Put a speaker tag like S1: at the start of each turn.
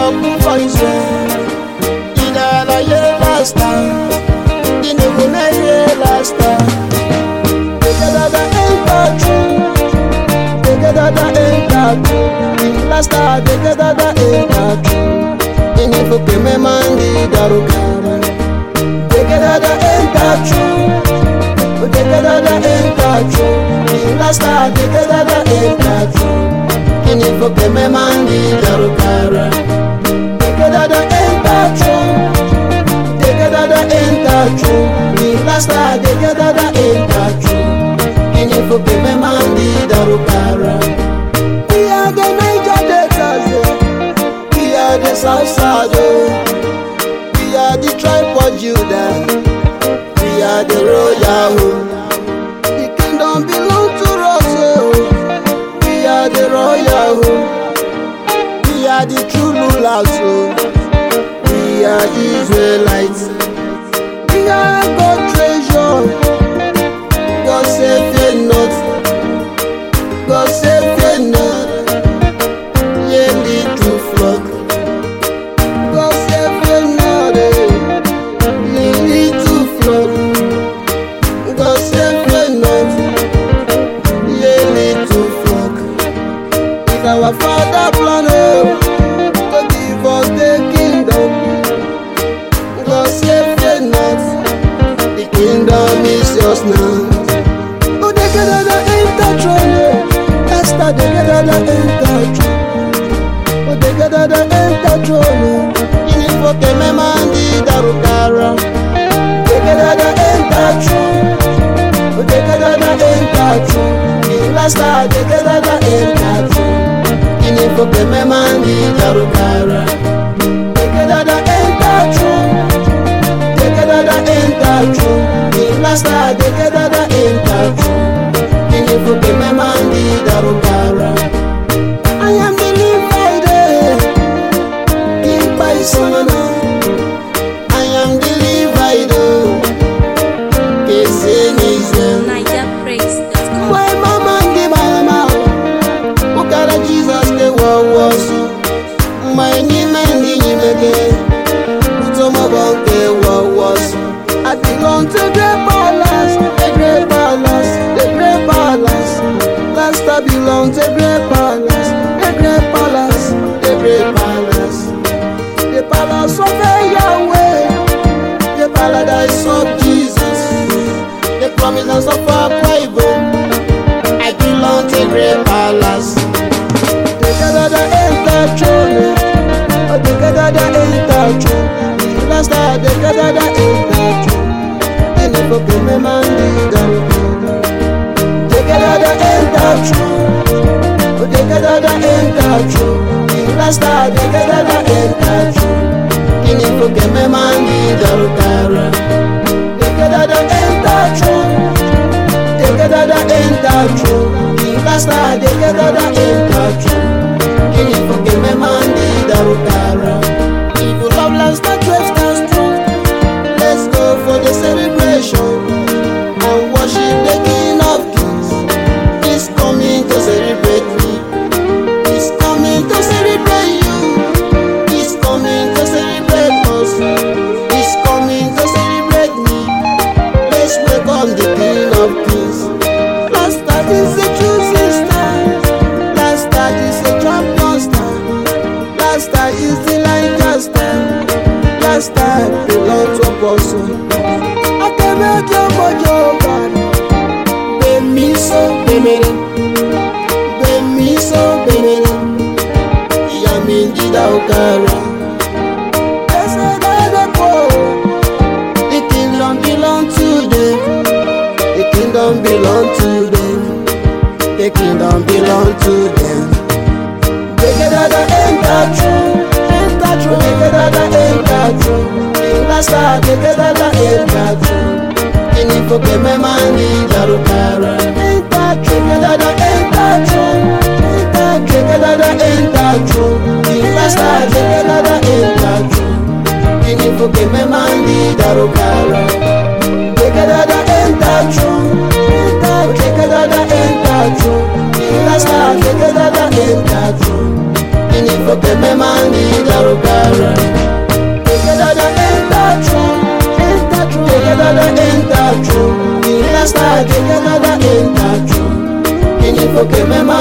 S1: ku faise ida la ye lasta ine kuna ye lasta degada entatu degada entatu lasta degada entatu ine foke me mandi darukara degada entatu degada entatu lasta degada entatu ine foke me mandi darukara degada entatu lasta degada entatu ine foke me mandi darukara. We are the Niger Deltas, we are the South Side, we are the tribe of Judah, we are the royal. The kingdom belong to us, we are the royal. We are the true rulers, we are Israelites. We are God's treasure. God save you not, God save you not. Ye little flock, God save you not. Ye little flock, God save you not. Ye little flock. It's our Father plan to give us the kingdom. God save you not. The kingdom is yours now. Oh, they get out of intertrone. Esther, they get out of intertrone. Oh, they get out of intertrone. In for me mandi darukara. They get out of intertrone. Oh, they get out of intertrone. In last time, they get out of intertrone. In for me mandi darukara. They get out of intertrone. Lasta degada entatu ine foke me mandi darukara. I am the Levite, King Paisonana. I am the Levite, Kesenize. My mama and mama, Ukara Jesus the was. My Nimandi Nimege, Utoma Banke was. I belong to the palace, the great palace, the great palace. Last I belong to the great palace, the great palace, the great palace. The palace of Yahweh, the paradise of Jesus, the promises of our Bible. I belong to the great palace. The Canada entatu, the Canada entatu. Last I the Canada entatu. Foke me mandi darukara. Degada entatu, degada entatu. Lasta degada entatu. Kini foke me mandi darukara. Degada entatu, degada entatu. Lasta degada entatu. Kini foke me mandi darukara. If you love lasta 12 stand strong. Let's go for the celebration and worship the King of Kings. He's coming to celebrate me. He's coming to celebrate you. He's coming to celebrate us. He's coming to celebrate me. Let's welcome the King of Kings. Last time is a choosing star. Last time is a champion star. Last time is the Lancaster. Last time belong to a person. I can make your mojo bad. Be so bemere. Be so bemere. Yamindi daukara. The kingdom belong to them. The kingdom belong to them. The kingdom belong to them. They get out of entatu. Degada entatu, lasta degada entatu. Kini foke me mandi darukara. Entatu, degada entatu, degada entatu. Lasta degada entatu. Kini foke me mandi darukara. Degada entatu, degada entatu. Lasta degada entatu. Kini foke me mandi darukara. together in that true. Kini foke mema